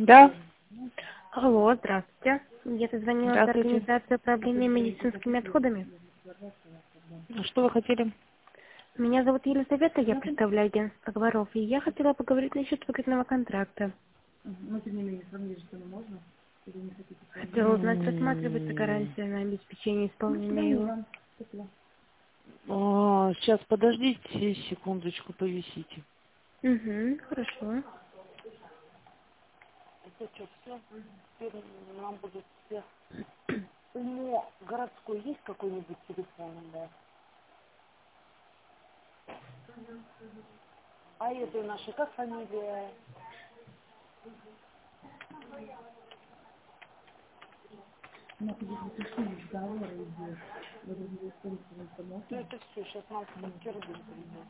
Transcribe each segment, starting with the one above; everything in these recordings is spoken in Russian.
Да, Алло, здравствуйте. Я дозвонилась за здравствуйте. организацию управления медицинскими отходами. А что вы хотели? Меня зовут Елизавета, я представляю агентство Говоров, и я хотела поговорить насчет выгодного контракта. Но тем не менее, сравнили, что не можно. Или не хотите сравнить? Хотела узнать, рассматривается гарантия на обеспечение исполнения его. Сейчас подождите секундочку, повисите. Угу, хорошо. Это что, все? Теперь нам будут все... УМО городской есть какой-нибудь телефон УМО? А этой нашей, как фамилия? У нас идет заключение договора идет. Вы должны исполнительную Ну информацию. это все, сейчас нам Киргин придет.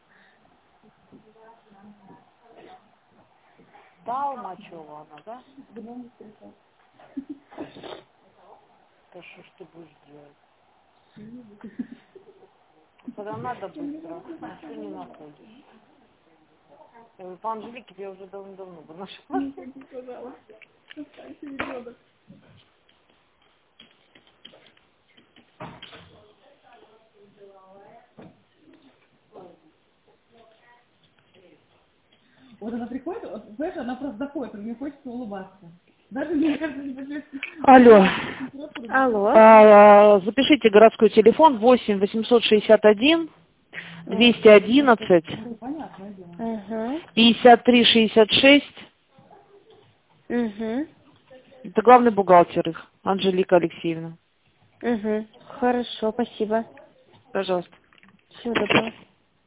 Талмачева она, да? Да что ж ты будешь делать? Когда надо быстро, ничего не находишь. Я говорю, по Анжелике я уже давно бы нашла. Не ходи, пожалуйста. Останьте ребенок. Вот она приходит, вот, знаешь, она просто заходит, мне хочется улыбаться. Даже мне кажется, не почувствуешь. Алло. Алло. Запишите городской телефон 8 861 211 Понятное дело. Угу. 53 66. Угу. Это главный бухгалтер их, Анжелика Алексеевна. Угу. Хорошо, спасибо. Пожалуйста. Всего доброго.